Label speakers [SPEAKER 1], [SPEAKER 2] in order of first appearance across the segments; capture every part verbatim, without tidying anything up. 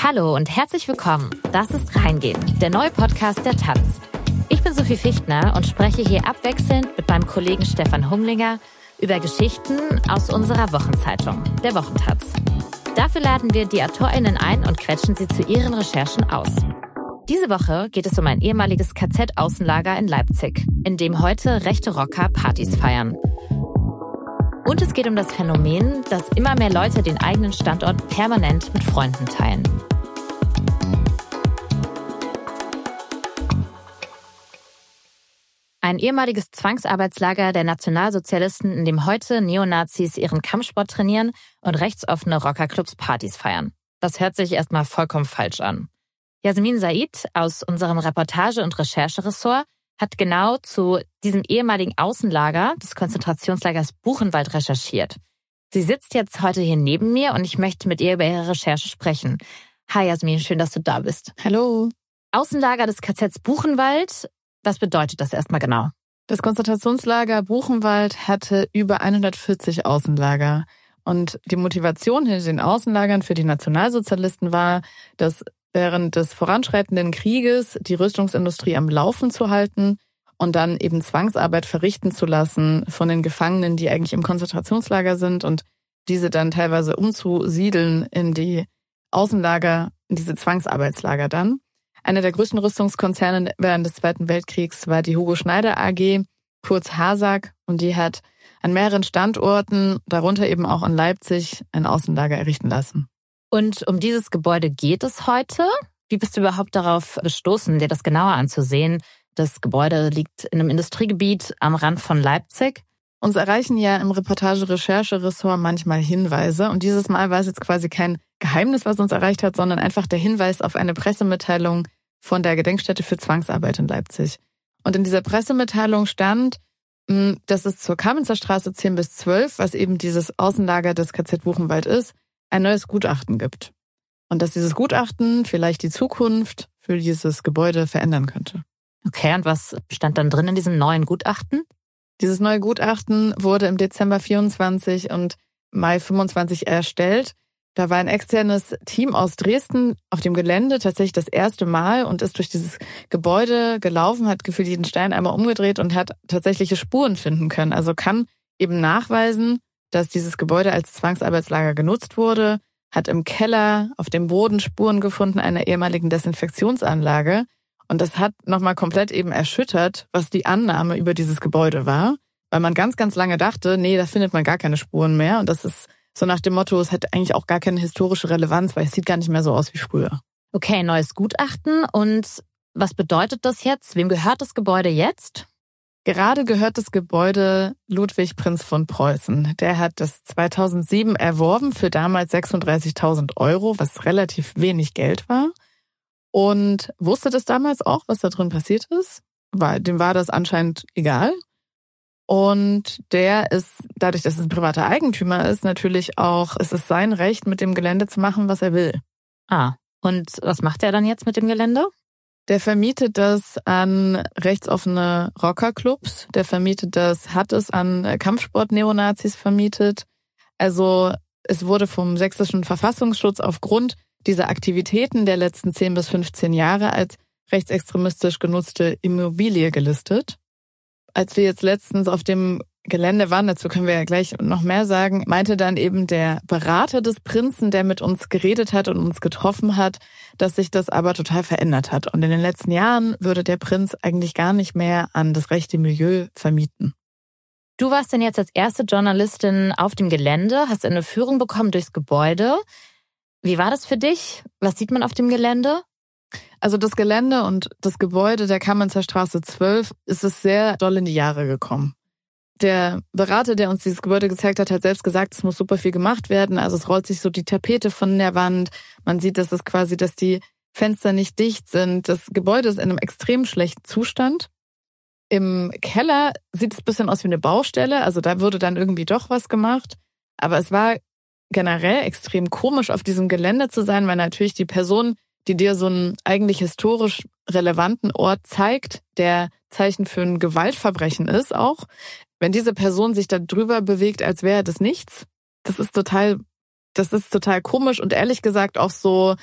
[SPEAKER 1] Hallo und herzlich willkommen. Das ist Reingehen, der neue Podcast der Taz. Ich bin Sophie Fichtner und spreche hier abwechselnd mit meinem Kollegen Stefan Humlinger über Geschichten aus unserer Wochenzeitung, der Wochentaz. Dafür laden wir die AutorInnen ein und quetschen sie zu ihren Recherchen aus. Diese Woche geht es um ein ehemaliges K Z-Außenlager in Leipzig, in dem heute rechte Rocker Partys feiern. Und es geht um das Phänomen, dass immer mehr Leute den eigenen Standort permanent mit Freunden teilen. Ein ehemaliges Zwangsarbeitslager der Nationalsozialisten, in dem heute Neonazis ihren Kampfsport trainieren und rechtsoffene Rockerclubs Partys feiern. Das hört sich erstmal vollkommen falsch an. Jasmin Said aus unserem Reportage- und Rechercheressort hat genau zu diesem ehemaligen Außenlager des Konzentrationslagers Buchenwald recherchiert. Sie sitzt jetzt heute hier neben mir und ich möchte mit ihr über ihre Recherche sprechen. Hi Jasmin, schön, dass du da bist.
[SPEAKER 2] Hallo.
[SPEAKER 1] Außenlager des K Zs Buchenwald, was bedeutet das erstmal genau?
[SPEAKER 2] Das Konzentrationslager Buchenwald hatte über hundertvierzig Außenlager. Und die Motivation hinter den Außenlagern für die Nationalsozialisten war, dass während des voranschreitenden Krieges die Rüstungsindustrie am Laufen zu halten und dann eben Zwangsarbeit verrichten zu lassen von den Gefangenen, die eigentlich im Konzentrationslager sind und diese dann teilweise umzusiedeln in die Außenlager, in diese Zwangsarbeitslager dann. Einer der größten Rüstungskonzerne während des Zweiten Weltkriegs war die Hugo Schneider A G, kurz HASAG, und die hat an mehreren Standorten, darunter eben auch in Leipzig, ein Außenlager errichten lassen.
[SPEAKER 1] Und um dieses Gebäude geht es heute. Wie bist du überhaupt darauf gestoßen, dir das genauer anzusehen? Das Gebäude liegt in einem Industriegebiet am Rand von Leipzig.
[SPEAKER 2] Uns erreichen ja im Reportage-Recherche-Ressort manchmal Hinweise. Und dieses Mal war es jetzt quasi kein Geheimnis, was uns erreicht hat, sondern einfach der Hinweis auf eine Pressemitteilung von der Gedenkstätte für Zwangsarbeit in Leipzig. Und in dieser Pressemitteilung stand, dass es zur Kamenzer Straße zehn bis zwölf, was eben dieses Außenlager des K Z Buchenwald ist, ein neues Gutachten gibt. Und dass dieses Gutachten vielleicht die Zukunft für dieses Gebäude verändern könnte.
[SPEAKER 1] Okay, und was stand dann drin in diesem neuen Gutachten?
[SPEAKER 2] Dieses neue Gutachten wurde im Dezember vierundzwanzig und Mai fünfundzwanzig erstellt. Da war ein externes Team aus Dresden auf dem Gelände tatsächlich das erste Mal und ist durch dieses Gebäude gelaufen, hat gefühlt jeden Stein einmal umgedreht und hat tatsächliche Spuren finden können. Also kann eben nachweisen, dass dieses Gebäude als Zwangsarbeitslager genutzt wurde, hat im Keller auf dem Boden Spuren gefunden einer ehemaligen Desinfektionsanlage. Und das hat nochmal komplett eben erschüttert, was die Annahme über dieses Gebäude war, weil man ganz, ganz lange dachte, nee, da findet man gar keine Spuren mehr. Und das ist so nach dem Motto, es hat eigentlich auch gar keine historische Relevanz, weil es sieht gar nicht mehr so aus wie früher.
[SPEAKER 1] Okay, neues Gutachten. Und was bedeutet das jetzt? Wem gehört das Gebäude jetzt?
[SPEAKER 2] Gerade gehört das Gebäude Ludwig Prinz von Preußen. Der hat das zweitausendsieben erworben für damals sechsunddreißigtausend Euro, was relativ wenig Geld war. Und wusste das damals auch, was da drin passiert ist. Weil dem war das anscheinend egal. Und der ist, dadurch, dass es ein privater Eigentümer ist, natürlich auch, es ist sein Recht, mit dem Gelände zu machen, was er will.
[SPEAKER 1] Ah, und was macht er dann jetzt mit dem Gelände?
[SPEAKER 2] Der vermietet das an rechtsoffene Rockerclubs. Der vermietet das, hat es an Kampfsport-Neonazis vermietet. Also es wurde vom sächsischen Verfassungsschutz aufgrund dieser Aktivitäten der letzten zehn bis fünfzehn Jahre als rechtsextremistisch genutzte Immobilie gelistet. Als wir jetzt letztens auf dem Gelände waren, dazu können wir ja gleich noch mehr sagen, meinte dann eben der Berater des Prinzen, der mit uns geredet hat und uns getroffen hat, dass sich das aber total verändert hat. Und in den letzten Jahren würde der Prinz eigentlich gar nicht mehr an das rechte Milieu vermieten.
[SPEAKER 1] Du warst denn jetzt als erste Journalistin auf dem Gelände, hast eine Führung bekommen durchs Gebäude. Wie war das für dich? Was sieht man auf dem Gelände?
[SPEAKER 2] Also das Gelände und das Gebäude der Kamenzer Straße zwölf ist es sehr doll in die Jahre gekommen. Der Berater, der uns dieses Gebäude gezeigt hat, hat selbst gesagt, es muss super viel gemacht werden. Also es rollt sich so die Tapete von der Wand. Man sieht, dass es quasi, dass die Fenster nicht dicht sind. Das Gebäude ist in einem extrem schlechten Zustand. Im Keller sieht es ein bisschen aus wie eine Baustelle. Also da wurde dann irgendwie doch was gemacht. Aber es war generell extrem komisch, auf diesem Gelände zu sein, weil natürlich die Person, die dir so einen eigentlich historisch relevanten Ort zeigt, der Zeichen für ein Gewaltverbrechen ist auch, wenn diese Person sich da drüber bewegt, als wäre das nichts, das ist total, das ist total komisch und ehrlich gesagt auch so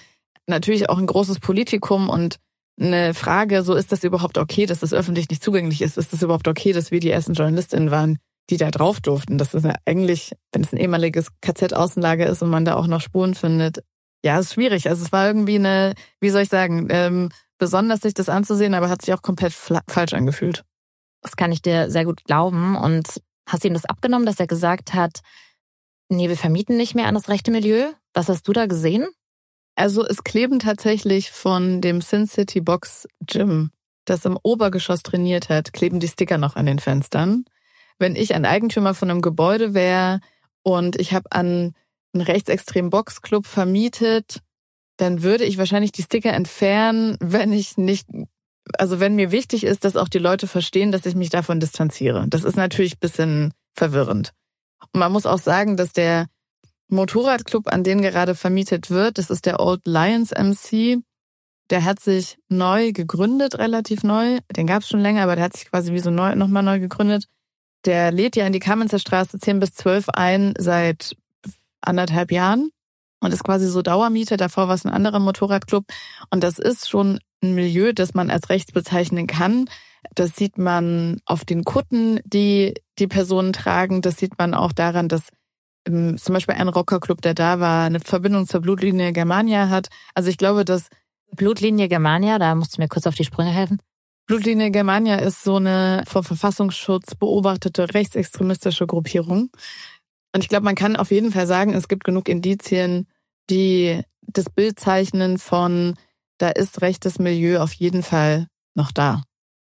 [SPEAKER 2] natürlich auch ein großes Politikum und eine Frage, so ist das überhaupt okay, dass das öffentlich nicht zugänglich ist? Ist das überhaupt okay, dass wir die ersten JournalistInnen waren, die da drauf durften? Das ist ja eigentlich, wenn es ein ehemaliges K Z-Außenlager ist und man da auch noch Spuren findet, ja, ist schwierig. Also es war irgendwie eine, wie soll ich sagen, ähm, besonders sich das anzusehen, aber hat sich auch komplett fla- falsch angefühlt.
[SPEAKER 1] Das kann ich dir sehr gut glauben. Und hast du ihm das abgenommen, dass er gesagt hat, nee, wir vermieten nicht mehr an das rechte Milieu? Was hast du da gesehen?
[SPEAKER 2] Also es kleben tatsächlich von dem Sin City Box Gym, das im Obergeschoss trainiert hat, kleben die Sticker noch an den Fenstern. Wenn ich ein Eigentümer von einem Gebäude wäre und ich habe an einen rechtsextremen Boxclub vermietet, dann würde ich wahrscheinlich die Sticker entfernen, wenn ich nicht, also wenn mir wichtig ist, dass auch die Leute verstehen, dass ich mich davon distanziere. Das ist natürlich ein bisschen verwirrend. Und man muss auch sagen, dass der Motorradclub, an den gerade vermietet wird, das ist der Old Lions M C, der hat sich neu gegründet, relativ neu. Den gab es schon länger, aber der hat sich quasi wie so neu, nochmal neu gegründet. Der lädt ja in die Kamenzer Straße zehn bis zwölf ein seit anderthalb Jahren und ist quasi so Dauermieter. Davor war es ein anderer Motorradclub. Und das ist schon ein Milieu, das man als rechts bezeichnen kann. Das sieht man auf den Kutten, die die Personen tragen. Das sieht man auch daran, dass zum Beispiel ein Rockerclub, der da war, eine Verbindung zur Blutlinie Germania hat. Also ich glaube, dass
[SPEAKER 1] Blutlinie Germania, da musst du mir kurz auf die Sprünge helfen.
[SPEAKER 2] Blutlinie Germania ist so eine vom Verfassungsschutz beobachtete rechtsextremistische Gruppierung. Und ich glaube, man kann auf jeden Fall sagen, es gibt genug Indizien, die das Bild zeichnen von, da ist rechtes Milieu auf jeden Fall noch da.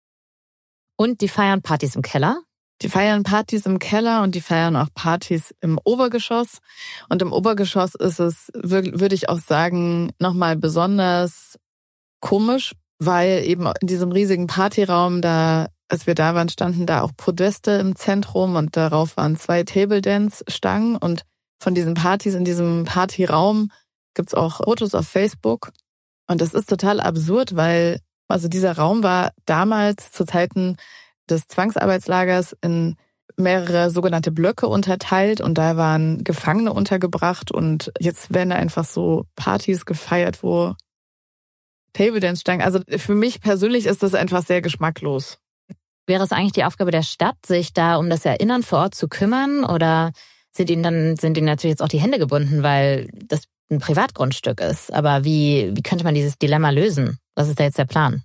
[SPEAKER 1] Und die feiern Partys im Keller?
[SPEAKER 2] Die feiern Partys im Keller und die feiern auch Partys im Obergeschoss. Und im Obergeschoss ist es, würde ich auch sagen, nochmal besonders komisch, weil eben in diesem riesigen Partyraum, da, als wir da waren, standen da auch Podeste im Zentrum und darauf waren zwei Table-Dance-Stangen. Und von diesen Partys in diesem Partyraum gibt's auch Fotos auf Facebook. Und das ist total absurd, weil also dieser Raum war damals zu Zeiten des Zwangsarbeitslagers in mehrere sogenannte Blöcke unterteilt und da waren Gefangene untergebracht und jetzt werden da einfach so Partys gefeiert, wo Table Dance Stangen. Also für mich persönlich ist das einfach sehr geschmacklos.
[SPEAKER 1] Wäre es eigentlich die Aufgabe der Stadt, sich da um das Erinnern vor Ort zu kümmern oder sind ihnen dann sind ihnen natürlich jetzt auch die Hände gebunden, weil das ein Privatgrundstück ist? Aber wie wie könnte man dieses Dilemma lösen? Was ist da jetzt der Plan?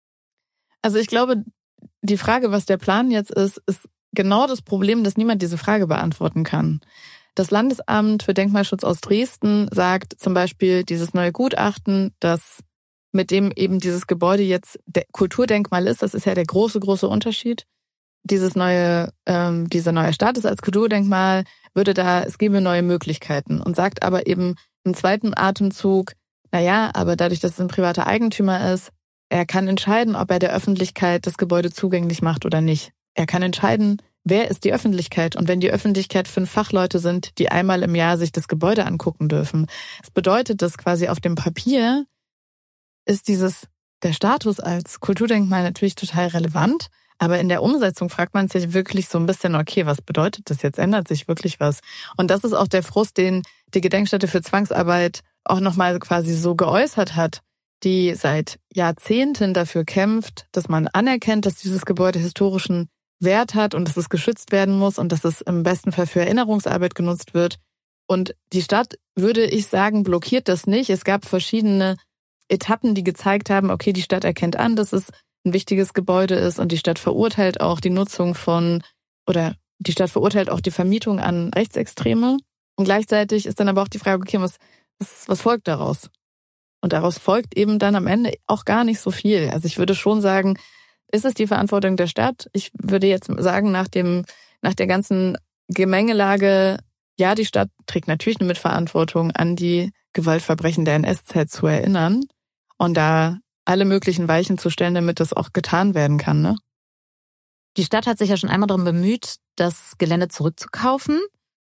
[SPEAKER 2] Also ich glaube, die Frage, was der Plan jetzt ist, ist genau das Problem, dass niemand diese Frage beantworten kann. Das Landesamt für Denkmalschutz aus Dresden sagt zum Beispiel, dieses neue Gutachten, das mit dem eben dieses Gebäude jetzt Kulturdenkmal ist, das ist ja der große, große Unterschied. Dieses neue, ähm, dieser neue Status als Kulturdenkmal würde da, es gäbe neue Möglichkeiten und sagt aber eben im zweiten Atemzug, naja, aber dadurch, dass es ein privater Eigentümer ist, er kann entscheiden, ob er der Öffentlichkeit das Gebäude zugänglich macht oder nicht. Er kann entscheiden, wer ist die Öffentlichkeit. Und wenn die Öffentlichkeit fünf Fachleute sind, die einmal im Jahr sich das Gebäude angucken dürfen, das bedeutet, dass quasi auf dem Papier ist dieses, der Status als Kulturdenkmal natürlich total relevant. Aber in der Umsetzung fragt man sich wirklich so ein bisschen, okay, was bedeutet das jetzt? Ändert sich wirklich was? Und das ist auch der Frust, den die Gedenkstätte für Zwangsarbeit auch nochmal quasi so geäußert hat, die seit Jahrzehnten dafür kämpft, dass man anerkennt, dass dieses Gebäude historischen Wert hat und dass es geschützt werden muss und dass es im besten Fall für Erinnerungsarbeit genutzt wird. Und die Stadt, würde ich sagen, blockiert das nicht. Es gab verschiedene Etappen, die gezeigt haben, okay, die Stadt erkennt an, dass es ein wichtiges Gebäude ist und die Stadt verurteilt auch die Nutzung von, oder die Stadt verurteilt auch die Vermietung an Rechtsextreme. Und gleichzeitig ist dann aber auch die Frage, okay, was, was, was folgt daraus? Und daraus folgt eben dann am Ende auch gar nicht so viel. Also ich würde schon sagen, ist es die Verantwortung der Stadt? Ich würde jetzt sagen, nach dem, nach der ganzen Gemengelage, ja, die Stadt trägt natürlich eine Mitverantwortung, an die Gewaltverbrechen der N S-Zeit zu erinnern und da alle möglichen Weichen zu stellen, damit das auch getan werden kann, ne?
[SPEAKER 1] Die Stadt hat sich ja schon einmal darum bemüht, das Gelände zurückzukaufen,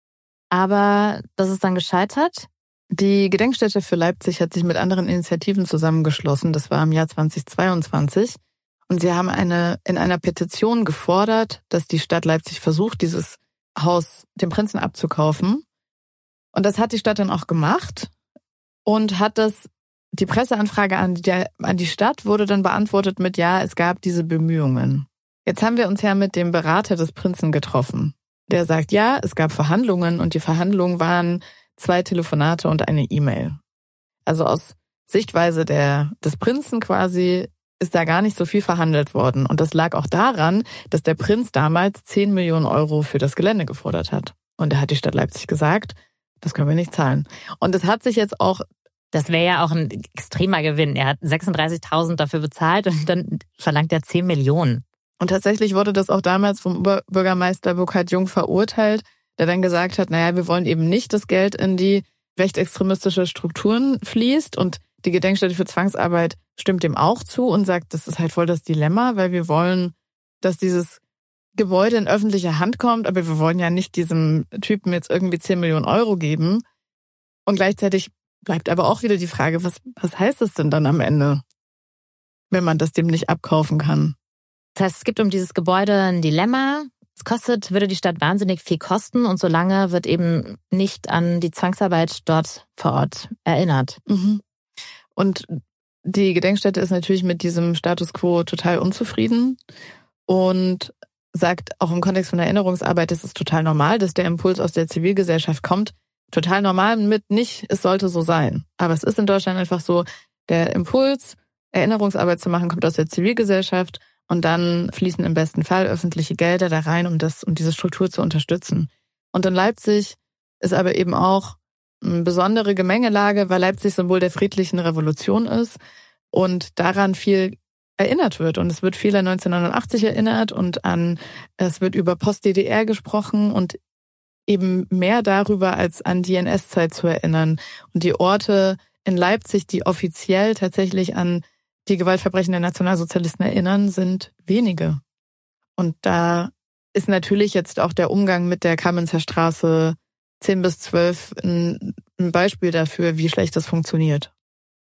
[SPEAKER 1] aber das ist dann gescheitert.
[SPEAKER 2] Die Gedenkstätte für Leipzig hat sich mit anderen Initiativen zusammengeschlossen. Das war im Jahr zweitausendzweiundzwanzig. Und sie haben eine in einer Petition gefordert, dass die Stadt Leipzig versucht, dieses Haus dem Prinzen abzukaufen. Und das hat die Stadt dann auch gemacht und hat das die Presseanfrage an die, an die Stadt wurde dann beantwortet mit, ja, es gab diese Bemühungen. Jetzt haben wir uns ja mit dem Berater des Prinzen getroffen. Der sagt, ja, es gab Verhandlungen und die Verhandlungen waren zwei Telefonate und eine E-Mail. Also aus Sichtweise der, des Prinzen quasi ist da gar nicht so viel verhandelt worden. Und das lag auch daran, dass der Prinz damals zehn Millionen Euro für das Gelände gefordert hat. Und da hat die Stadt Leipzig gesagt, das können wir nicht zahlen. Und es hat sich jetzt auch...
[SPEAKER 1] Das wäre ja auch ein extremer Gewinn. Er hat sechsunddreißigtausend dafür bezahlt und dann verlangt er zehn Millionen.
[SPEAKER 2] Und tatsächlich wurde das auch damals vom Bürgermeister Burkhard Jung verurteilt, der dann gesagt hat, naja, wir wollen eben nicht, dass Geld in die rechtsextremistische Strukturen fließt. Und die Gedenkstätte für Zwangsarbeit stimmt dem auch zu und sagt, das ist halt voll das Dilemma, weil wir wollen, dass dieses Gebäude in öffentliche Hand kommt, aber wir wollen ja nicht diesem Typen jetzt irgendwie zehn Millionen Euro geben. Und gleichzeitig bleibt aber auch wieder die Frage, was, was heißt das denn dann am Ende, wenn man das dem nicht abkaufen kann?
[SPEAKER 1] Das heißt, es gibt um dieses Gebäude ein Dilemma. Es kostet, würde die Stadt wahnsinnig viel kosten und solange wird eben nicht an die Zwangsarbeit dort vor Ort erinnert.
[SPEAKER 2] Mhm. Und die Gedenkstätte ist natürlich mit diesem Status quo total unzufrieden und sagt auch im Kontext von Erinnerungsarbeit, es ist total normal, dass der Impuls aus der Zivilgesellschaft kommt. Total normal mit nicht, es sollte so sein. Aber es ist in Deutschland einfach so, der Impuls, Erinnerungsarbeit zu machen, kommt aus der Zivilgesellschaft und dann fließen im besten Fall öffentliche Gelder da rein, um das, um diese Struktur zu unterstützen. Und in Leipzig ist aber eben auch eine besondere Gemengelage, weil Leipzig Symbol der friedlichen Revolution ist und daran viel erinnert wird. Und es wird viel an neunzehnhundertneunundachtzig erinnert und an, es wird über Post-D D R gesprochen und eben mehr darüber als an die N S-Zeit zu erinnern. Und die Orte in Leipzig, die offiziell tatsächlich an die Gewaltverbrechen der Nationalsozialisten erinnern, sind wenige. Und da ist natürlich jetzt auch der Umgang mit der Kamenzer Straße zehn bis zwölf ein Beispiel dafür, wie schlecht das funktioniert.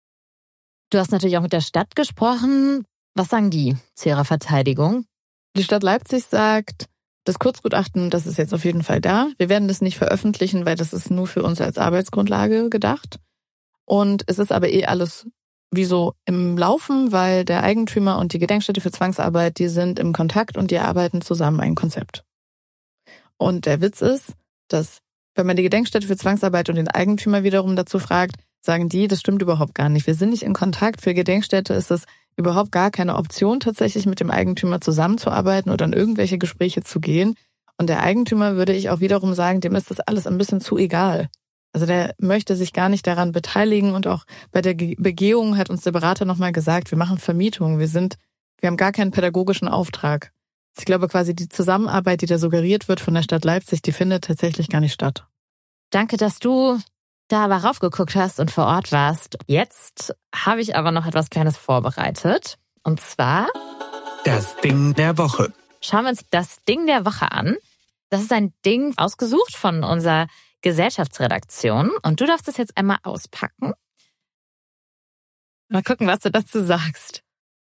[SPEAKER 1] Du hast natürlich auch mit der Stadt gesprochen. Was sagen die zu ihrer Verteidigung?
[SPEAKER 2] Die Stadt Leipzig sagt, das Kurzgutachten, das ist jetzt auf jeden Fall da. Wir werden das nicht veröffentlichen, weil das ist nur für uns als Arbeitsgrundlage gedacht. Und es ist aber eh alles wie so im Laufen, weil der Eigentümer und die Gedenkstätte für Zwangsarbeit, die sind im Kontakt und die arbeiten zusammen ein Konzept. Und der Witz ist, dass wenn man die Gedenkstätte für Zwangsarbeit und den Eigentümer wiederum dazu fragt, sagen die, das stimmt überhaupt gar nicht. Wir sind nicht in Kontakt. Für Gedenkstätte ist es überhaupt gar keine Option, tatsächlich mit dem Eigentümer zusammenzuarbeiten oder in irgendwelche Gespräche zu gehen. Und der Eigentümer, würde ich auch wiederum sagen, dem ist das alles ein bisschen zu egal. Also der möchte sich gar nicht daran beteiligen und auch bei der Begehung hat uns der Berater nochmal gesagt, wir machen Vermietung, wir sind, wir haben gar keinen pädagogischen Auftrag. Ich glaube quasi die Zusammenarbeit, die da suggeriert wird von der Stadt Leipzig, die findet tatsächlich gar nicht statt.
[SPEAKER 1] Danke, dass du da aber raufgeguckt hast und vor Ort warst. Jetzt habe ich aber noch etwas Kleines vorbereitet. Und zwar...
[SPEAKER 3] Das Ding der Woche.
[SPEAKER 1] Schauen wir uns das Ding der Woche an. Das ist ein Ding ausgesucht von unserer Gesellschaftsredaktion. Und du darfst es jetzt einmal auspacken. Mal gucken, was du dazu sagst.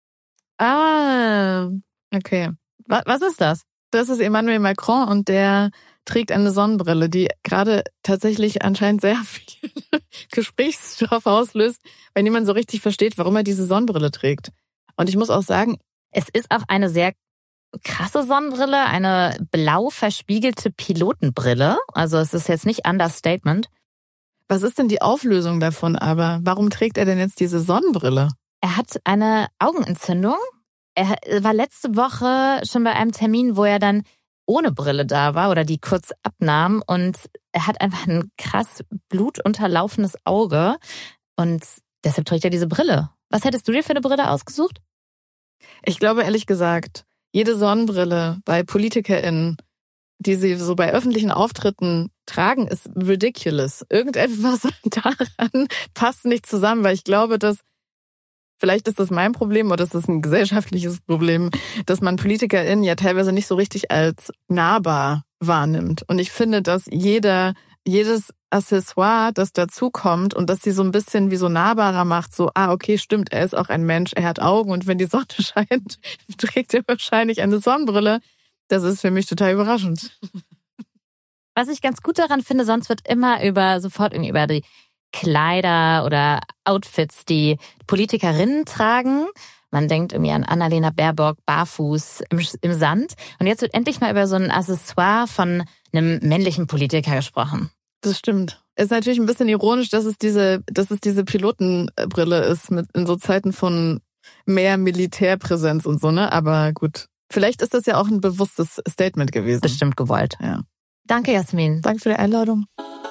[SPEAKER 2] Ah, okay. Was ist das? Das ist Emmanuel Macron und der trägt eine Sonnenbrille, die gerade tatsächlich anscheinend sehr viel Gesprächsstoff auslöst, weil niemand so richtig versteht, warum er diese Sonnenbrille trägt. Und ich muss auch sagen,
[SPEAKER 1] es ist auch eine sehr krasse Sonnenbrille, eine blau verspiegelte Pilotenbrille. Also es ist jetzt nicht Understatement.
[SPEAKER 2] Was ist denn die Auflösung davon aber? Warum trägt er denn jetzt diese Sonnenbrille?
[SPEAKER 1] Er hat eine Augenentzündung. Er war letzte Woche schon bei einem Termin, wo er dann ohne Brille da war oder die kurz abnahm und er hat einfach ein krass blutunterlaufenes Auge und deshalb trägt er diese Brille. Was hättest du dir für eine Brille ausgesucht?
[SPEAKER 2] Ich glaube ehrlich gesagt, jede Sonnenbrille bei PolitikerInnen, die sie so bei öffentlichen Auftritten tragen, ist ridiculous. Irgendetwas daran passt nicht zusammen, weil ich glaube, dass vielleicht ist das mein Problem oder ist das ein gesellschaftliches Problem, dass man PolitikerInnen ja teilweise nicht so richtig als nahbar wahrnimmt. Und ich finde, dass jeder, jedes Accessoire, das dazukommt und das sie so ein bisschen wie so nahbarer macht, so, ah, okay, stimmt, er ist auch ein Mensch, er hat Augen und wenn die Sonne scheint, trägt er wahrscheinlich eine Sonnenbrille. Das ist für mich total überraschend.
[SPEAKER 1] Was ich ganz gut daran finde, sonst wird immer über, sofort irgendwie über die Kleider oder Outfits, die Politikerinnen tragen. Man denkt irgendwie an Annalena Baerbock, barfuß im, im Sand. Und jetzt wird endlich mal über so ein Accessoire von einem männlichen Politiker gesprochen.
[SPEAKER 2] Das stimmt. Ist natürlich ein bisschen ironisch, dass es diese, dass es diese Pilotenbrille ist mit in so Zeiten von mehr Militärpräsenz und so, ne? Aber gut. Vielleicht ist das ja auch ein bewusstes Statement gewesen.
[SPEAKER 1] Bestimmt gewollt.
[SPEAKER 2] Ja.
[SPEAKER 1] Danke, Jasmin.
[SPEAKER 2] Danke für die Einladung.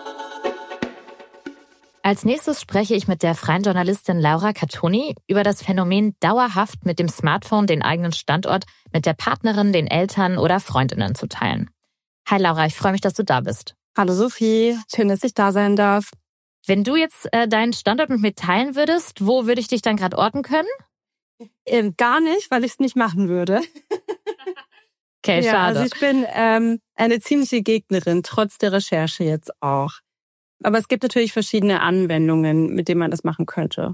[SPEAKER 1] Als nächstes spreche ich mit der freien Journalistin Laura Catoni über das Phänomen, dauerhaft mit dem Smartphone den eigenen Standort mit der Partnerin, den Eltern oder Freundinnen zu teilen. Hi Laura, ich freue mich, dass du da bist.
[SPEAKER 4] Hallo Sophie, schön, dass ich da sein darf.
[SPEAKER 1] Wenn du jetzt äh, deinen Standort mit mir teilen würdest, wo würde ich dich dann gerade orten können?
[SPEAKER 4] Ähm, gar nicht, weil ich es nicht machen würde.
[SPEAKER 1] Okay,
[SPEAKER 4] ja,
[SPEAKER 1] schade.
[SPEAKER 4] Also ich bin ähm, eine ziemliche Gegnerin, trotz der Recherche jetzt auch. Aber es gibt natürlich verschiedene Anwendungen, mit denen man das machen könnte.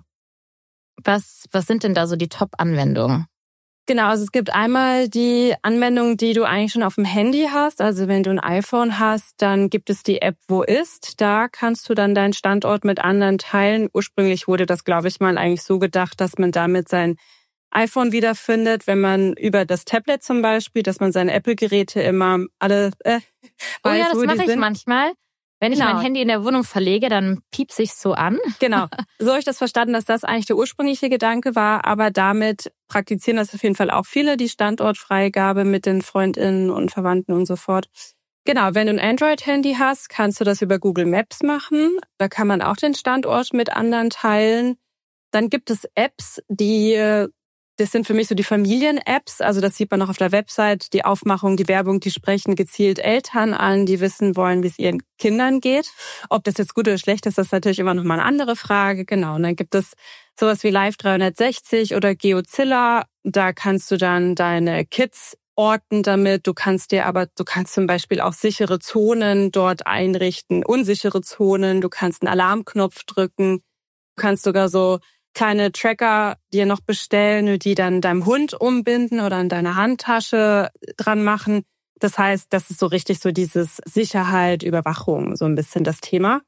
[SPEAKER 1] Was, was sind denn da so die Top-Anwendungen?
[SPEAKER 4] Genau, also es gibt einmal die Anwendung, die du eigentlich schon auf dem Handy hast. Also wenn du ein iPhone hast, dann gibt es die App Wo ist. Da kannst du dann deinen Standort mit anderen teilen. Ursprünglich wurde das, glaube ich, mal eigentlich so gedacht, dass man damit sein iPhone wiederfindet, wenn man über das Tablet zum Beispiel, dass man seine Apple-Geräte immer alle äh,
[SPEAKER 1] Oh
[SPEAKER 4] weiß,
[SPEAKER 1] ja, das
[SPEAKER 4] wo die
[SPEAKER 1] mache ich
[SPEAKER 4] sind.
[SPEAKER 1] manchmal. Wenn ich
[SPEAKER 4] Genau.
[SPEAKER 1] mein Handy in der Wohnung verlege, dann piepst ich so an.
[SPEAKER 4] Genau. So habe ich das verstanden, dass das eigentlich der ursprüngliche Gedanke war, aber damit praktizieren das auf jeden Fall auch viele, die Standortfreigabe mit den FreundInnen und Verwandten und so fort. Genau, wenn du ein Android-Handy hast, kannst du das über Google Maps machen. Da kann man auch den Standort mit anderen teilen. Dann gibt es Apps, die, das sind für mich so die Familien-Apps. Also das sieht man auch auf der Website, die Aufmachung, die Werbung, die sprechen gezielt Eltern an, die wissen wollen, wie es ihren Kindern geht. Ob das jetzt gut oder schlecht ist, das ist natürlich immer noch mal eine andere Frage. Genau, und dann gibt es sowas wie Live dreihundertsechzig oder Geozilla. Da kannst du dann deine Kids orten damit. Du kannst dir aber, du kannst zum Beispiel auch sichere Zonen dort einrichten, unsichere Zonen. Du kannst einen Alarmknopf drücken. Du kannst sogar so kleine Tracker dir noch bestellen, die dann deinem Hund umbinden oder in deine Handtasche dran machen. Das heißt, das ist so richtig so dieses Sicherheit, Überwachung, so ein bisschen das Thema.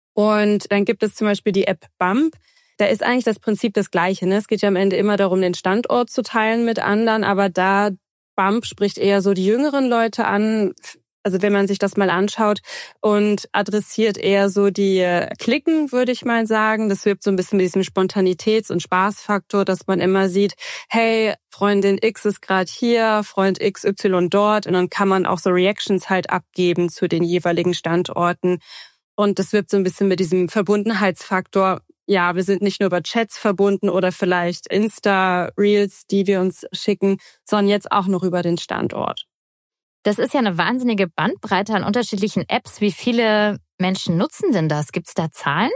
[SPEAKER 4] Und dann gibt es zum Beispiel die App Bump. Da ist eigentlich das Prinzip das Gleiche, ne? Es geht ja am Ende immer darum, den Standort zu teilen mit anderen, aber da Bump spricht eher so die jüngeren Leute an, also wenn man sich das mal anschaut, und adressiert eher so die Klicken, würde ich mal sagen. Das wirbt so ein bisschen mit diesem Spontanitäts- und Spaßfaktor, dass man immer sieht, hey, Freundin X ist gerade hier, Freund X Y dort, und dann kann man auch so Reactions halt abgeben zu den jeweiligen Standorten. Und das wirbt so ein bisschen mit diesem Verbundenheitsfaktor. Ja, wir sind nicht nur über Chats verbunden oder vielleicht Insta-Reels, die wir uns schicken, sondern jetzt auch noch über den Standort.
[SPEAKER 1] Das ist ja eine wahnsinnige Bandbreite an unterschiedlichen Apps. Wie viele Menschen nutzen denn das? Gibt es da Zahlen?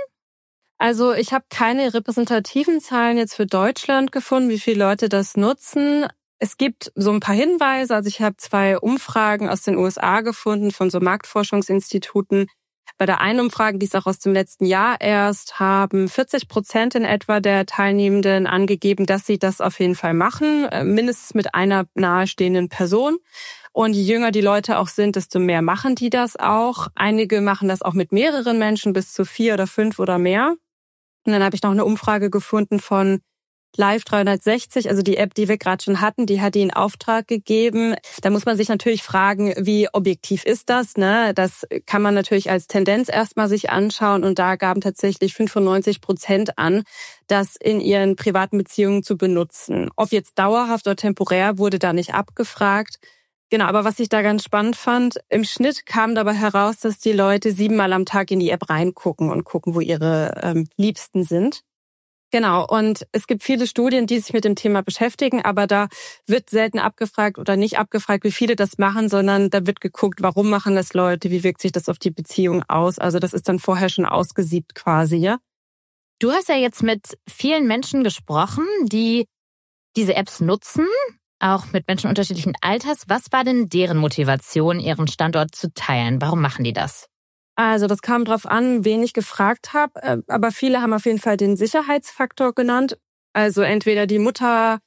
[SPEAKER 4] Also ich habe keine repräsentativen Zahlen jetzt für Deutschland gefunden, wie viele Leute das nutzen. Es gibt so ein paar Hinweise. Also ich habe zwei Umfragen aus den U S A gefunden von so Marktforschungsinstituten. Bei der einen Umfrage, die ist auch aus dem letzten Jahr erst, haben vierzig Prozent in etwa der Teilnehmenden angegeben, dass sie das auf jeden Fall machen, mindestens mit einer nahestehenden Person. Und je jünger die Leute auch sind, desto mehr machen die das auch. Einige machen das auch mit mehreren Menschen, bis zu vier oder fünf oder mehr. Und dann habe ich noch eine Umfrage gefunden von Live dreihundertsechzig, also die App, die wir gerade schon hatten, die hat die in Auftrag gegeben. Da muss man sich natürlich fragen, wie objektiv ist das, ne? Das kann man natürlich als Tendenz erstmal sich anschauen, und da gaben tatsächlich fünfundneunzig Prozent an, das in ihren privaten Beziehungen zu benutzen. Ob jetzt dauerhaft oder temporär, wurde da nicht abgefragt. Genau, aber was ich da ganz spannend fand, im Schnitt kam dabei heraus, dass die Leute siebenmal am Tag in die App reingucken und gucken, wo ihre ähm, Liebsten sind. Genau, und es gibt viele Studien, die sich mit dem Thema beschäftigen, aber da wird selten abgefragt oder nicht abgefragt, wie viele das machen, sondern da wird geguckt, warum machen das Leute, wie wirkt sich das auf die Beziehung aus. Also das ist dann vorher schon ausgesiebt quasi, ja.
[SPEAKER 1] Du hast ja jetzt mit vielen Menschen gesprochen, die diese Apps nutzen, auch mit Menschen unterschiedlichen Alters. Was war denn deren Motivation, ihren Standort zu teilen? Warum machen die das?
[SPEAKER 4] Also das kam drauf an, wen ich gefragt habe, aber viele haben auf jeden Fall den Sicherheitsfaktor genannt. Also entweder die Mutter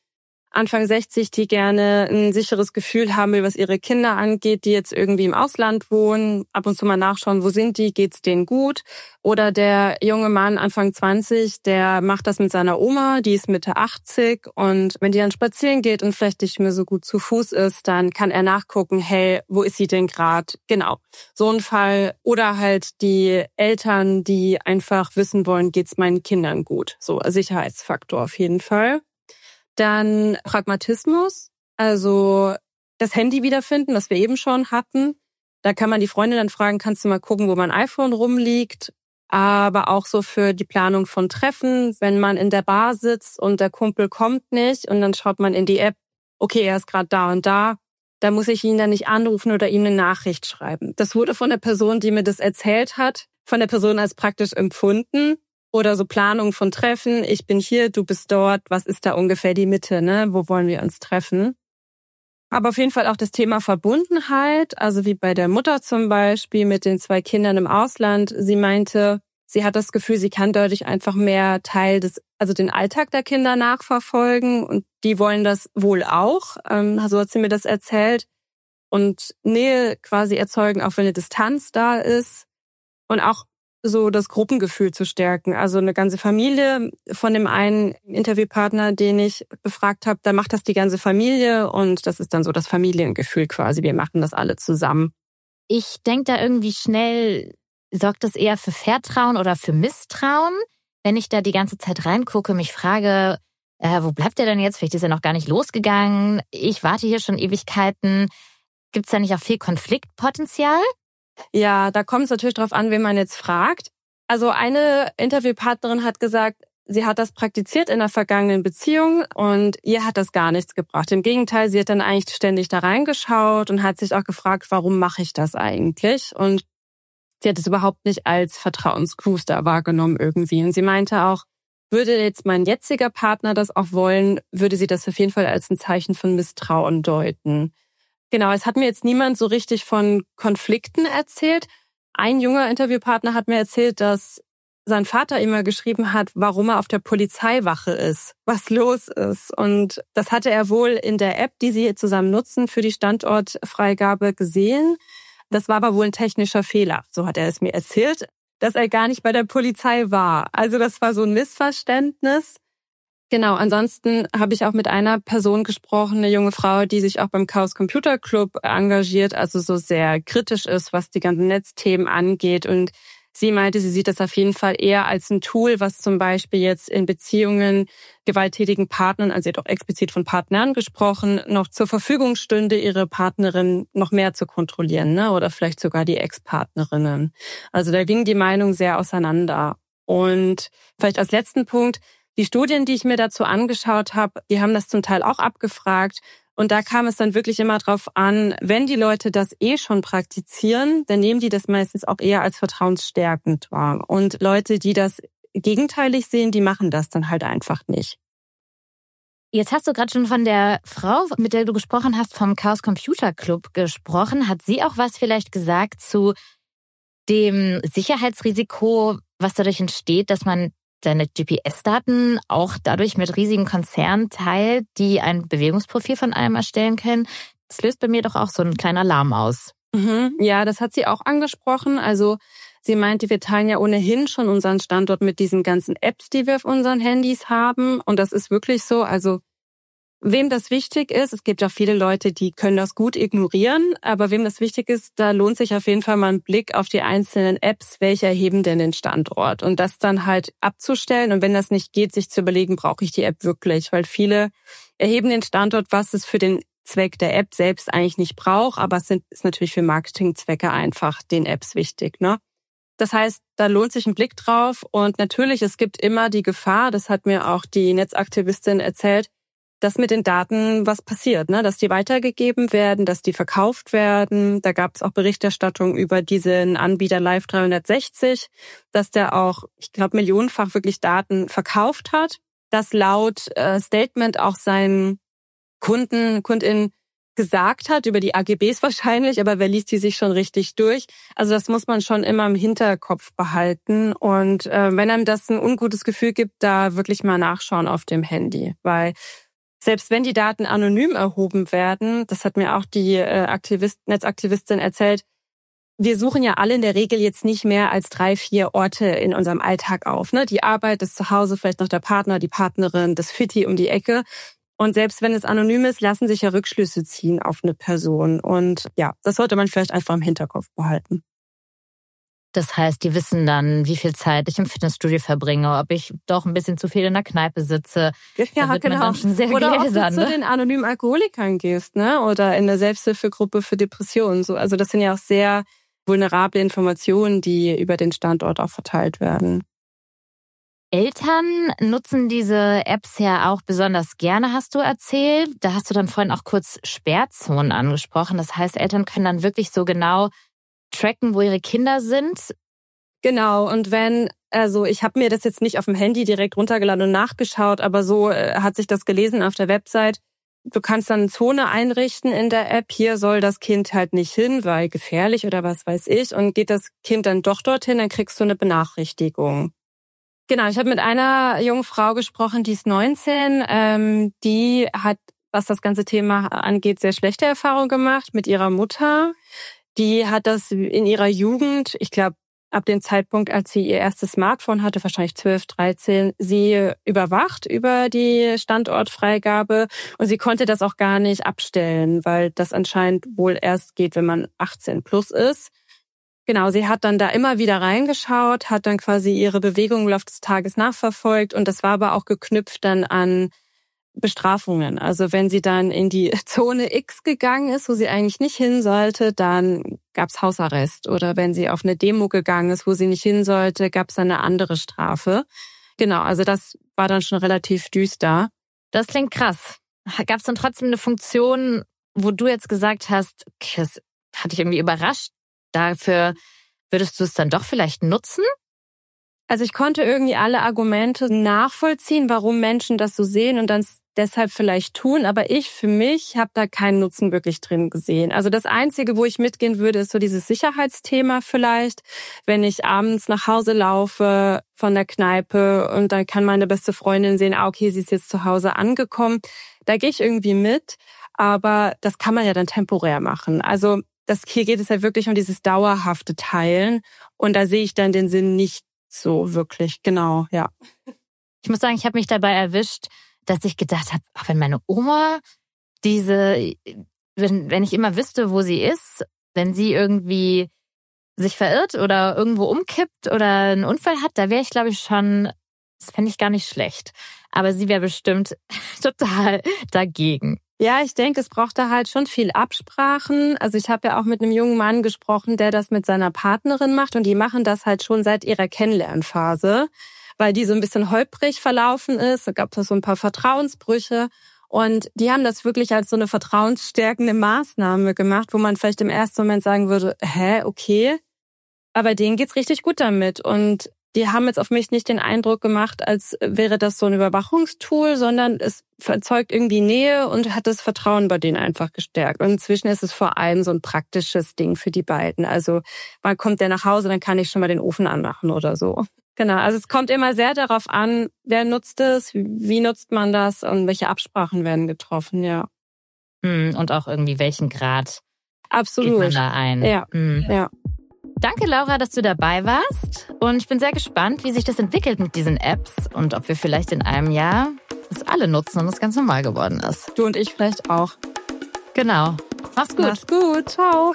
[SPEAKER 4] Anfang sechzig, die gerne ein sicheres Gefühl haben, was ihre Kinder angeht, die jetzt irgendwie im Ausland wohnen, ab und zu mal nachschauen, wo sind die, geht's denen gut? Oder der junge Mann, Anfang zwanzig, der macht das mit seiner Oma, die ist Mitte achtzig und wenn die dann spazieren geht und vielleicht nicht mehr so gut zu Fuß ist, dann kann er nachgucken, hey, wo ist sie denn gerade? Genau, so ein Fall. Oder halt die Eltern, die einfach wissen wollen, geht's meinen Kindern gut? So, Sicherheitsfaktor auf jeden Fall. Dann Pragmatismus, also das Handy wiederfinden, was wir eben schon hatten. Da kann man die Freundin dann fragen, kannst du mal gucken, wo mein iPhone rumliegt? Aber auch so für die Planung von Treffen, wenn man in der Bar sitzt und der Kumpel kommt nicht und dann schaut man in die App, okay, er ist gerade da und da, da muss ich ihn dann nicht anrufen oder ihm eine Nachricht schreiben. Das wurde von der Person, die mir das erzählt hat, von der Person als praktisch empfunden. Oder so Planung von Treffen, ich bin hier, du bist dort, was ist da ungefähr die Mitte, ne? Wo wollen wir uns treffen? Aber auf jeden Fall auch das Thema Verbundenheit, also wie bei der Mutter zum Beispiel mit den zwei Kindern im Ausland. Sie meinte, sie hat das Gefühl, sie kann dadurch einfach mehr Teil des, also den Alltag der Kinder nachverfolgen und die wollen das wohl auch. Ähm, so hat sie mir das erzählt. Und Nähe quasi erzeugen, auch wenn eine Distanz da ist. Und auch so das Gruppengefühl zu stärken. Also eine ganze Familie von dem einen Interviewpartner, den ich befragt habe, da macht das die ganze Familie und das ist dann so das Familiengefühl quasi. Wir machen das alle zusammen.
[SPEAKER 1] Ich denke da irgendwie schnell, sorgt das eher für Vertrauen oder für Misstrauen? Wenn ich da die ganze Zeit reingucke, mich frage, äh, wo bleibt der denn jetzt? Vielleicht ist er noch gar nicht losgegangen. Ich warte hier schon Ewigkeiten. Gibt es da nicht auch viel Konfliktpotenzial?
[SPEAKER 4] Ja, da kommt es natürlich drauf an, wen man jetzt fragt. Also eine Interviewpartnerin hat gesagt, sie hat das praktiziert in einer vergangenen Beziehung und ihr hat das gar nichts gebracht. Im Gegenteil, sie hat dann eigentlich ständig da reingeschaut und hat sich auch gefragt, warum mache ich das eigentlich? Und sie hat es überhaupt nicht als Vertrauensbooster wahrgenommen irgendwie. Und sie meinte auch, würde jetzt mein jetziger Partner das auch wollen, würde sie das auf jeden Fall als ein Zeichen von Misstrauen deuten. Genau, es hat mir jetzt niemand so richtig von Konflikten erzählt. Ein junger Interviewpartner hat mir erzählt, dass sein Vater immer geschrieben hat, warum er auf der Polizeiwache ist, was los ist. Und das hatte er wohl in der App, die sie zusammen nutzen, für die Standortfreigabe gesehen. Das war aber wohl ein technischer Fehler, so hat er es mir erzählt, dass er gar nicht bei der Polizei war. Also das war so ein Missverständnis. Genau, ansonsten habe ich auch mit einer Person gesprochen, eine junge Frau, die sich auch beim Chaos Computer Club engagiert, also so sehr kritisch ist, was die ganzen Netzthemen angeht. Und sie meinte, sie sieht das auf jeden Fall eher als ein Tool, was zum Beispiel jetzt in Beziehungen gewalttätigen Partnern, also sie hat auch explizit von Partnern gesprochen, noch zur Verfügung stünde, ihre Partnerin noch mehr zu kontrollieren, ne? Oder vielleicht sogar die Ex-Partnerinnen. Also da ging die Meinung sehr auseinander. Und vielleicht als letzten Punkt, die Studien, die ich mir dazu angeschaut habe, die haben das zum Teil auch abgefragt. Und da kam es dann wirklich immer drauf an, wenn die Leute das eh schon praktizieren, dann nehmen die das meistens auch eher als vertrauensstärkend wahr. Und Leute, die das gegenteilig sehen, die machen das dann halt einfach nicht.
[SPEAKER 1] Jetzt hast du gerade schon von der Frau, mit der du gesprochen hast, vom Chaos Computer Club gesprochen. Hat sie auch was vielleicht gesagt zu dem Sicherheitsrisiko, was dadurch entsteht, dass man seine G P S-Daten auch dadurch mit riesigen Konzernen teilt, die ein Bewegungsprofil von einem erstellen können? Das löst bei mir doch auch so einen kleinen Alarm aus.
[SPEAKER 4] Mhm. Ja, das hat sie auch angesprochen. Also sie meinte, wir teilen ja ohnehin schon unseren Standort mit diesen ganzen Apps, die wir auf unseren Handys haben. Und das ist wirklich so. Also wem das wichtig ist, es gibt ja viele Leute, die können das gut ignorieren, aber wem das wichtig ist, da lohnt sich auf jeden Fall mal ein Blick auf die einzelnen Apps, welche erheben denn den Standort und das dann halt abzustellen und wenn das nicht geht, sich zu überlegen, brauche ich die App wirklich, weil viele erheben den Standort, was es für den Zweck der App selbst eigentlich nicht braucht, aber es ist natürlich für Marketingzwecke einfach den Apps wichtig, ne? Das heißt, da lohnt sich ein Blick drauf und natürlich, es gibt immer die Gefahr, das hat mir auch die Netzaktivistin erzählt, dass mit den Daten was passiert, ne? Dass die weitergegeben werden, dass die verkauft werden. Da gab es auch Berichterstattung über diesen Anbieter Live dreihundertsechzig, dass der auch, ich glaube, millionenfach wirklich Daten verkauft hat, dass laut äh, Statement auch seinen Kunden, KundInnen gesagt hat, über die A G Bs wahrscheinlich, aber wer liest die sich schon richtig durch? Also das muss man schon immer im Hinterkopf behalten und äh, wenn einem das ein ungutes Gefühl gibt, da wirklich mal nachschauen auf dem Handy, weil selbst wenn die Daten anonym erhoben werden, das hat mir auch die äh, Aktivist, Netzaktivistin erzählt, wir suchen ja alle in der Regel jetzt nicht mehr als drei, vier Orte in unserem Alltag auf. Ne? Die Arbeit, das Zuhause, vielleicht noch der Partner, die Partnerin, das Fitti um die Ecke. Und selbst wenn es anonym ist, lassen sich ja Rückschlüsse ziehen auf eine Person. Und ja, das sollte man vielleicht einfach im Hinterkopf behalten.
[SPEAKER 1] Das heißt, die wissen dann, wie viel Zeit ich im Fitnessstudio verbringe, ob ich doch ein bisschen zu viel in der Kneipe sitze.
[SPEAKER 4] Ja,
[SPEAKER 1] da wird
[SPEAKER 4] genau.
[SPEAKER 1] man dann schon sehr
[SPEAKER 4] oder
[SPEAKER 1] gläsern,
[SPEAKER 4] ob du
[SPEAKER 1] ne?
[SPEAKER 4] zu den anonymen Alkoholikern gehst, ne? Oder in der Selbsthilfegruppe für Depressionen. So, also das sind ja auch sehr vulnerable Informationen, die über den Standort auch verteilt werden.
[SPEAKER 1] Eltern nutzen diese Apps ja auch besonders gerne, hast du erzählt. Da hast du dann vorhin auch kurz Sperrzonen angesprochen. Das heißt, Eltern können dann wirklich so genau tracken, wo ihre Kinder sind.
[SPEAKER 4] Genau, und wenn, also ich habe mir das jetzt nicht auf dem Handy direkt runtergeladen und nachgeschaut, aber so äh, hat sich das gelesen auf der Website. Du kannst dann eine Zone einrichten in der App. Hier soll das Kind halt nicht hin, weil gefährlich oder was weiß ich. Und geht das Kind dann doch dorthin, dann kriegst du eine Benachrichtigung. Genau, ich habe mit einer jungen Frau gesprochen, die ist neunzehn. Ähm, die hat, was das ganze Thema angeht, sehr schlechte Erfahrungen gemacht mit ihrer Mutter. Die hat das in ihrer Jugend, ich glaube, ab dem Zeitpunkt, als sie ihr erstes Smartphone hatte, wahrscheinlich zwölf, dreizehn, sie überwacht über die Standortfreigabe und sie konnte das auch gar nicht abstellen, weil das anscheinend wohl erst geht, wenn man achtzehn plus ist. Genau, sie hat dann da immer wieder reingeschaut, hat dann quasi ihre Bewegungen im Laufe des Tages nachverfolgt und das war aber auch geknüpft dann an Bestrafungen. Also wenn sie dann in die Zone X gegangen ist, wo sie eigentlich nicht hin sollte, dann gab's Hausarrest. Oder wenn sie auf eine Demo gegangen ist, wo sie nicht hin sollte, gab's dann eine andere Strafe. Genau, also das war dann schon relativ düster.
[SPEAKER 1] Das klingt krass. Gab's dann trotzdem eine Funktion, wo du jetzt gesagt hast, das hat dich irgendwie überrascht, dafür würdest du es dann doch vielleicht nutzen?
[SPEAKER 4] Also ich konnte irgendwie alle Argumente nachvollziehen, warum Menschen das so sehen und dann deshalb vielleicht tun. Aber ich für mich habe da keinen Nutzen wirklich drin gesehen. Also das Einzige, wo ich mitgehen würde, ist so dieses Sicherheitsthema vielleicht. Wenn ich abends nach Hause laufe von der Kneipe und dann kann meine beste Freundin sehen, ah, okay, sie ist jetzt zu Hause angekommen. Da gehe ich irgendwie mit. Aber das kann man ja dann temporär machen. Also das, hier geht es ja wirklich um dieses dauerhafte Teilen. Und da sehe ich dann den Sinn nicht so wirklich, genau, ja.
[SPEAKER 1] Ich muss sagen, ich habe mich dabei erwischt, dass ich gedacht habe, wenn meine Oma diese, wenn, wenn ich immer wüsste, wo sie ist, wenn sie irgendwie sich verirrt oder irgendwo umkippt oder einen Unfall hat, da wäre ich, glaube ich, schon, das fände ich gar nicht schlecht. Aber sie wäre bestimmt total dagegen.
[SPEAKER 4] Ja, ich denke, es braucht da halt schon viel Absprachen. Also ich habe ja auch mit einem jungen Mann gesprochen, der das mit seiner Partnerin macht und die machen das halt schon seit ihrer Kennenlernphase, weil die so ein bisschen holprig verlaufen ist. Da gab es so ein paar Vertrauensbrüche und die haben das wirklich als so eine vertrauensstärkende Maßnahme gemacht, wo man vielleicht im ersten Moment sagen würde, hä, okay, aber denen geht's richtig gut damit und die haben jetzt auf mich nicht den Eindruck gemacht, als wäre das so ein Überwachungstool, sondern es erzeugt irgendwie Nähe und hat das Vertrauen bei denen einfach gestärkt. Und inzwischen ist es vor allem so ein praktisches Ding für die beiden. Also wann kommt der nach Hause, dann kann ich schon mal den Ofen anmachen oder so. Genau, also es kommt immer sehr darauf an, wer nutzt es, wie nutzt man das und welche Absprachen werden getroffen, ja.
[SPEAKER 1] Und auch irgendwie welchen Grad
[SPEAKER 4] Absolut.
[SPEAKER 1] geht man da ein.
[SPEAKER 4] Ja,
[SPEAKER 1] mhm.
[SPEAKER 4] ja.
[SPEAKER 1] Danke, Laura, dass du dabei warst. Und ich bin sehr gespannt, wie sich das entwickelt mit diesen Apps und ob wir vielleicht in einem Jahr das alle nutzen und es ganz normal geworden ist.
[SPEAKER 4] Du und ich vielleicht auch.
[SPEAKER 1] Genau. Mach's gut.
[SPEAKER 4] Mach's gut. Ciao.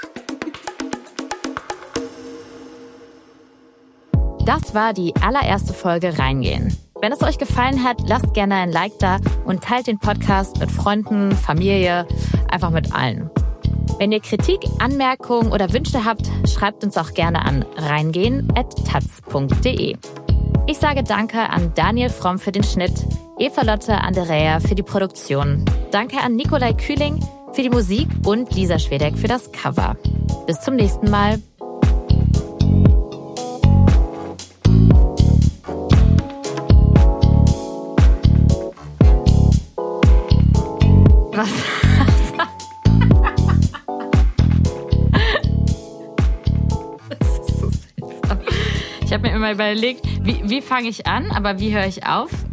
[SPEAKER 1] Das war die allererste Folge Reingehen. Wenn es euch gefallen hat, lasst gerne ein Like da und teilt den Podcast mit Freunden, Familie, einfach mit allen. Wenn ihr Kritik, Anmerkungen oder Wünsche habt, schreibt uns auch gerne an reingehen at taz punkt de. Ich sage Danke an Daniel Fromm für den Schnitt, Eva-Lotte Andrea für die Produktion. Danke an Nikolai Kühling für die Musik und Lisa Schwedeck für das Cover. Bis zum nächsten Mal. Was? Ich habe mir immer überlegt, wie, wie fange ich an, aber wie höre ich auf?